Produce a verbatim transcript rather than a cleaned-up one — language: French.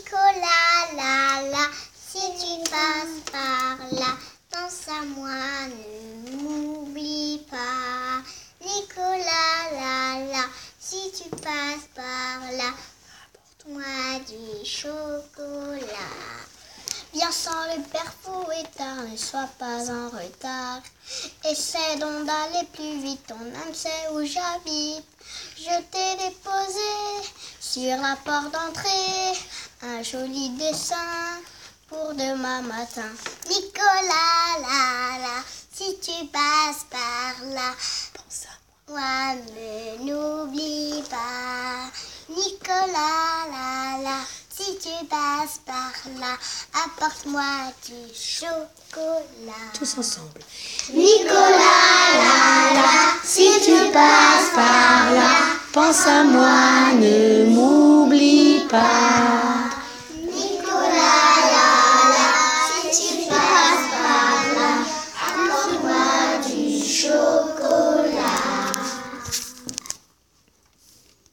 Nicolas, là, là, si tu passes par là, pense à moi, ne m'oublie pas. Nicolas, là, là, si tu passes par là, apporte-moi du chocolat. Viens sans le père Fouettard, ne sois pas en retard. Essaie donc d'aller plus vite, ton âme sait où j'habite. Je t'ai déposé sur la porte d'entrée un joli dessin pour demain matin. Nicolas, là, là, si tu passes par là, pense à moi, ne n'oublie pas. Nicolas, là, là, si tu passes par là, apporte-moi du chocolat. Tous ensemble. Nicolas, là, là, si tu passes par là, Pense à moi, ne m'oublie pas.